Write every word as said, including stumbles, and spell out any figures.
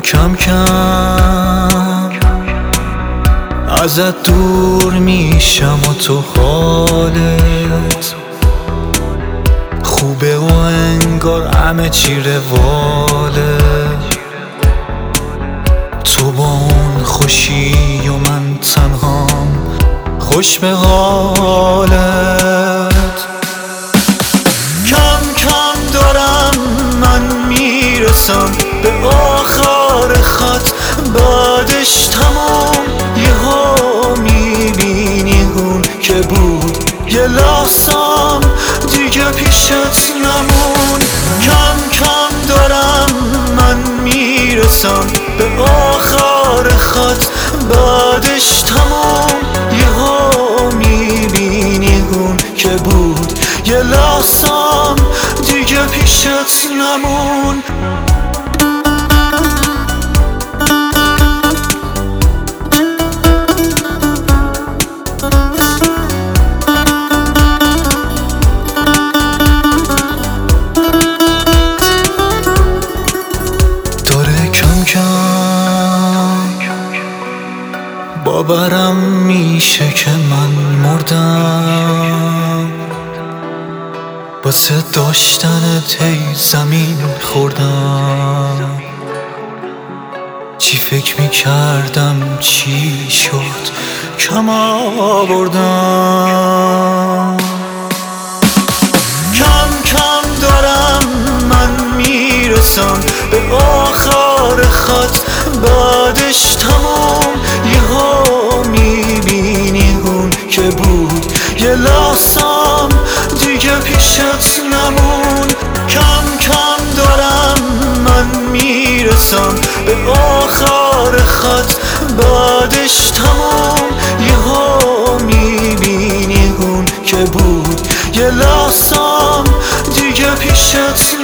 کم کم ازت دور میشم و تو حالت خوبه و انگار همه چی رواله، تو با اون خوشی و من تنهام خوش به حالت. کم کم دارم من میرسم به آخر خط، بعدش تمام یهو میبینی اون که بود یه لحظم دیگه پیشت نمون. کم کم دارم من میرسم به آخر خط، بعدش تمام یهو میبینی اون که بود یه لحظم دیگه پیشت نمون. باورم میشه که من مردم، واسه داشتنت هی زمین خوردم. چی فکر میکردم چی شد کم آوردم. کم کم دارم من میرسم به آخر خط، بعدش تمام یهو میبینی اون که بود یه لحظم دیگه پیشت نمون. کم کم دارم من میرسم به آخر خط، بعدش تمام یهو میبینی اون که بود یه لحظم دیگه پیشت